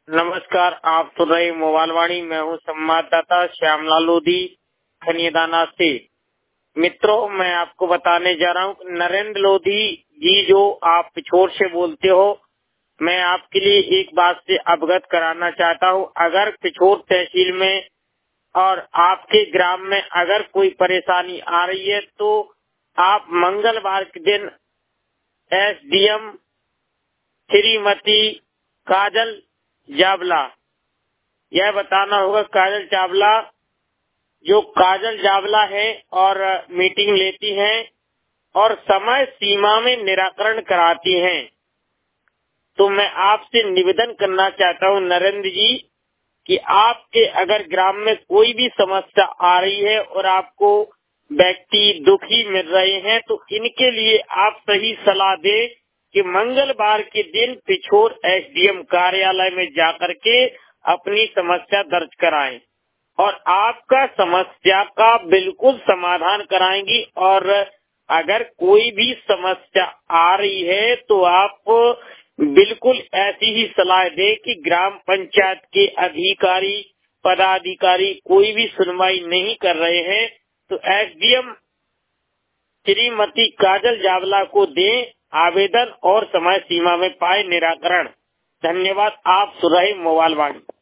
नमस्कार, आप सुन रहे मोबाइल वाणी। मैं हूँ संवाददाता श्यामलाल लोधी खनियादाना से। मित्रों, मैं आपको बताने जा रहा हूँ नरेंद्र लोधी जी, जो आप पिछोर से बोलते हो, मैं आपके लिए एक बात से अवगत कराना चाहता हूँ। अगर पिछोर तहसील में और आपके ग्राम में अगर कोई परेशानी आ रही है तो आप मंगलवार के दिन एसडीएम श्रीमती काजल जावला, यह बताना होगा काजल जावला, जो काजल जावला है, और मीटिंग लेती हैं और समय सीमा में निराकरण कराती हैं। तो मैं आपसे निवेदन करना चाहता हूं नरेंद्र जी कि आपके अगर ग्राम में कोई भी समस्या आ रही है और आपको व्यक्ति दुखी मिल रहे हैं तो इनके लिए आप सही सलाह दें कि मंगलवार के दिन पिछोर एसडीएम कार्यालय में जाकर के अपनी समस्या दर्ज कराएं और आपका समस्या का बिल्कुल समाधान कराएंगी। और अगर कोई भी समस्या आ रही है तो आप बिल्कुल ऐसी ही सलाह दें कि ग्राम पंचायत के अधिकारी पदाधिकारी कोई भी सुनवाई नहीं कर रहे हैं तो एसडीएम श्रीमती काजल जावला को दें आवेदन और समय सीमा में पाए निराकरण। धन्यवाद। आप सुन रहे मोबाइल वाणी।